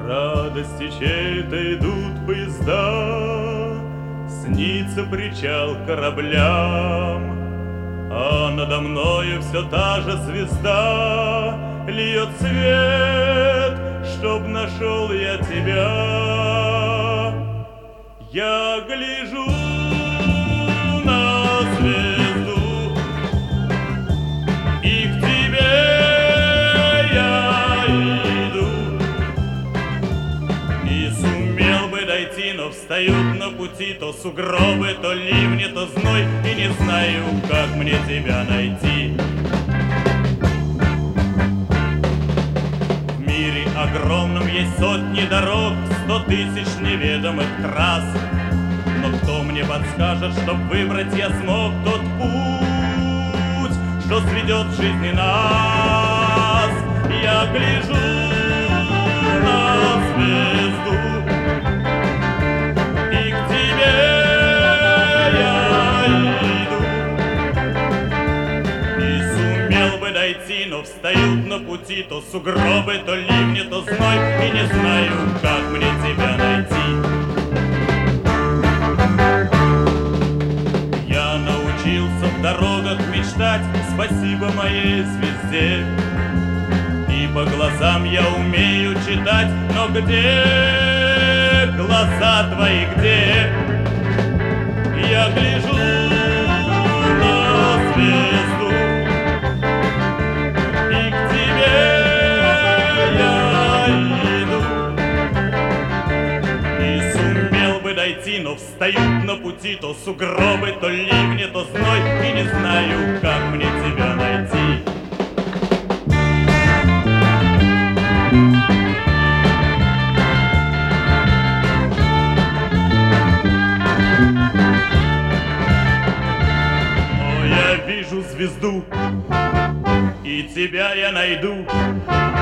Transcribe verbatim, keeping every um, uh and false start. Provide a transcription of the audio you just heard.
радости чьей-то идут поезда, снится причал кораблям, а надо мною все та же звезда льет свет, чтоб нашел я тебя. Я гляжу на звезду, и к тебе я иду. И сумел бы дойти, но встают на пути то сугробы, то ливни, то зной, и не знаю, как мне тебя найти. В мире огромном есть сотни дорог, сто тысяч неведомых трасс. Но кто мне подскажет, чтоб выбрать я смог тот путь, что сведет в жизни нас? Я гляжу на звезду, и к тебе я иду. И сумел бы дойти, но встают на пути то сугробы, то ливни, то зной, и не знаю, как мне тебя найти. Я научился в дорогах мечтать, спасибо моей звезде. И по глазам я умею читать, но где глаза твои, где? Я гляжу на звезду, и к тебе я иду. И сумел бы дойти, но встают на пути то сугробы, то ливни, то зной, и не знаю, как мне тебя найти. Но я вижу звезду, и тебя я найду.